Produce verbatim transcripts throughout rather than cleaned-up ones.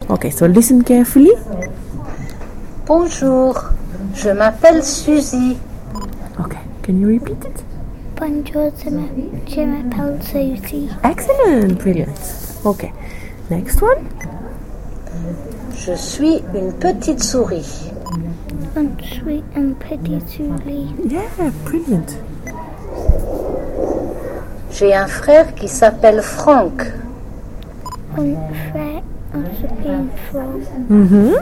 Okay, so listen carefully. Bonjour, je m'appelle Suzy. Okay, can you repeat it? Bonjour, je m'appelle Suzy. Excellent, brilliant. Okay, next one. Je suis une petite souris. Je suis une petite souris. Yeah, brilliant. J'ai un frère qui s'appelle Franck. Un frère s'appelle Franck. Mm-hmm.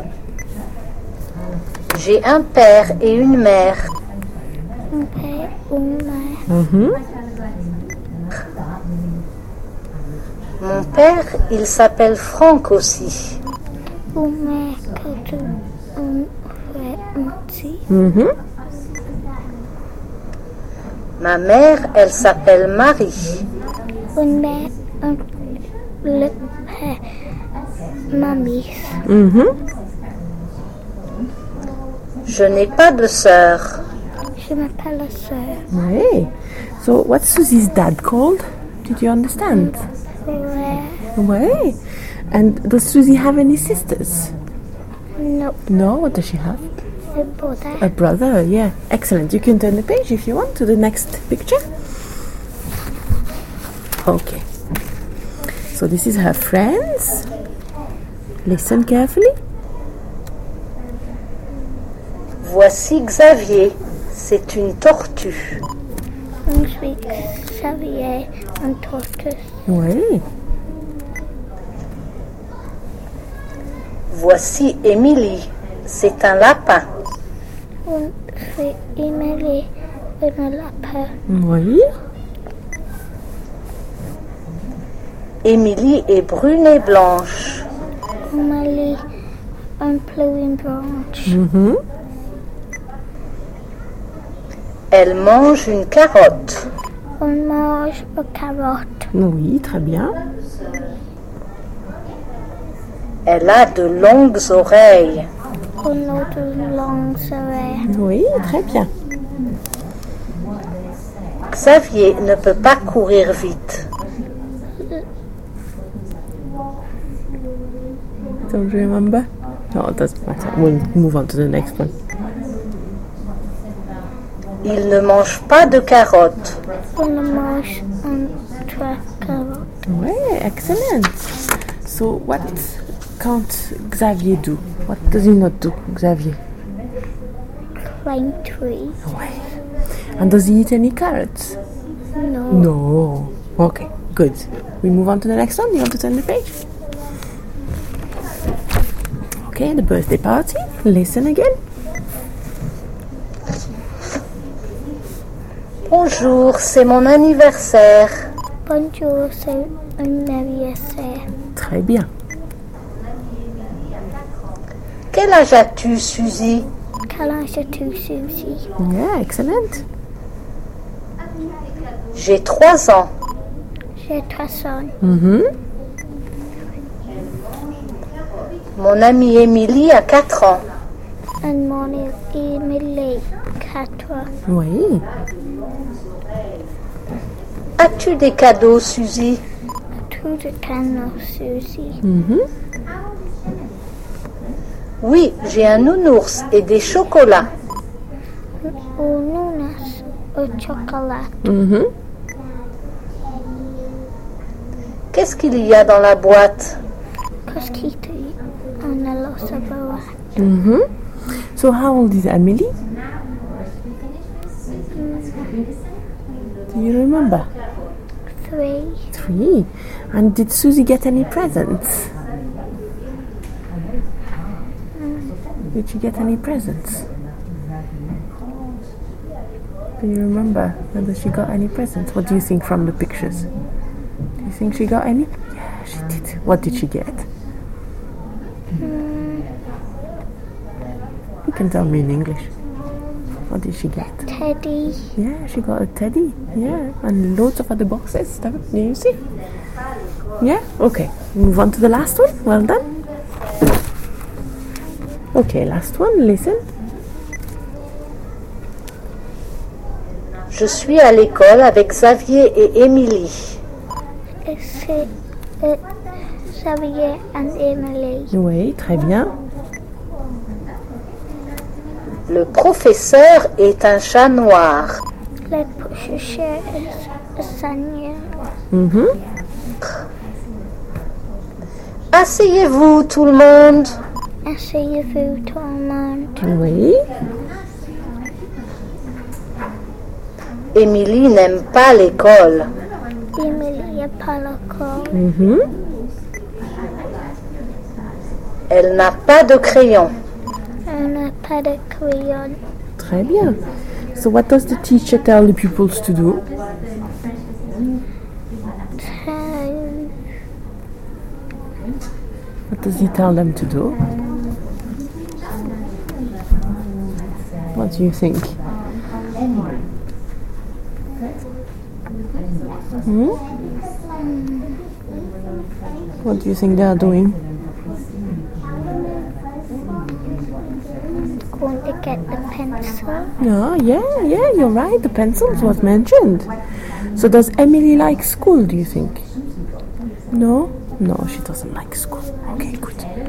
J'ai un père et une mère. Un père et une mère. Mm-hmm. Mon père, il s'appelle Franck aussi. Une mère qui a un frère aussi. Mm-hmm. Ma mère, elle s'appelle Marie. Une mère, un, le père, mamie. Mm-hmm. Je n'ai pas de sœur. Je m'appelle la sœur. Hey. So what's Susie's dad called? Did you understand? Frère. Way. And does Susie have any sisters? No, No, what does she have? a brother. A brother, yeah. Excellent. You can turn the page if you want to the next picture. Okay. So this is her friends. Listen carefully. Voici Xavier. C'est une tortue. Je suis Xavier, un tortoise. Oui. Voici Émilie. C'est un lapin. Je suis Émilie, un lapin. Oui. Émilie est brune et blanche. Émilie, un plume blanche. Mm-hmm. Elle mange une carotte. On mange une carotte. Oui, très bien. Elle a de longues oreilles. On a de longues oreilles. Oui, très bien. Xavier ne peut pas courir vite. Don't you remember? No, it doesn't matter. We'll move on to the next one. Il ne mange pas de carottes. On mange un trois carottes. Oui, excellent. So what can't Xavier do? What does he not do, Xavier? Climb tree. Oui. And does he eat any carrots? No. No. Okay, good. We move on to the next one. You want to turn the page? Okay, the birthday party. Listen again. Bonjour, c'est mon anniversaire. Bonjour, c'est un anniversaire. Très bien. Quel âge as-tu, Suzy? Quel âge as-tu, Suzy? Yeah, excellent. J'ai trois ans. J'ai trois ans. Mm-hmm. Mon amie Émilie a quatre ans. Et mon Émilie, quatre ans. Oui. As-tu des cadeaux, Suzy? Tout de canot, Suzy. Mm-hmm. Oui, j'ai un nounours et des chocolats. Au nounours, au chocolat. Mm-hmm. Qu'est-ce qu'il y a dans la boîte? Qu'est-ce qui te on a l'os à boire? Mm-hmm. So how old is Emily? Do you remember? Three. Three. And did Susie get any presents? Did she get any presents? Do you remember whether she got any presents? What do you think from the pictures? Do you think she got any? Yeah, she did. What did she get? Mm, You can tell me in English. What did she get? Teddy. Yeah, she got a teddy. Yeah, and loads of other boxes. Do you see? Yeah? Okay. Move on to the last one. Well done. Okay, last one. Listen. Je suis à l'école avec Xavier et Émilie. Et c'est euh, Xavier and Emily. Oui, très bien. Le professeur est un chat noir. Le professeur est un chat noir. Mhm. Asseyez-vous tout le monde. Asseyez-vous tout le monde. Oui. Émilie n'aime pas l'école. Emily n'est pas l'école. Mhm. Elle n'a pas de crayon. Elle n'a pas de crayon. Très bien. So what does the teacher tell the pupils to do? Tell What does he tell them to do? What do you think? Hmm? What do you think they are doing? going to get the pencil. Yeah, yeah, yeah, you're right. The pencils was mentioned. So does Emily like school, do you think? No? No, she doesn't like school. Okay, good.